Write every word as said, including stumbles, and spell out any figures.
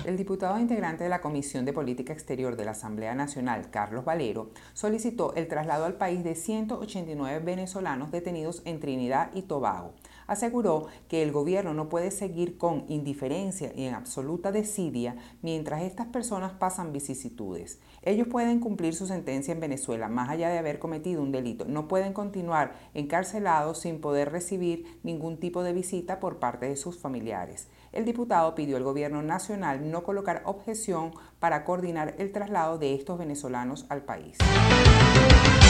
El diputado integrante de la Comisión de Política Exterior de la Asamblea Nacional, Carlos Valero, solicitó el traslado al país de ciento ochenta y nueve venezolanos detenidos en Trinidad y Tobago. Aseguró que el gobierno no puede seguir con indiferencia y en absoluta desidia mientras estas personas pasan vicisitudes. Ellos pueden cumplir su sentencia en Venezuela más allá de haber cometido un delito. No pueden continuar encarcelados sin poder recibir ningún tipo de visita por parte de sus familiares. El diputado pidió al gobierno nacional no colocar objeción para coordinar el traslado de estos venezolanos al país.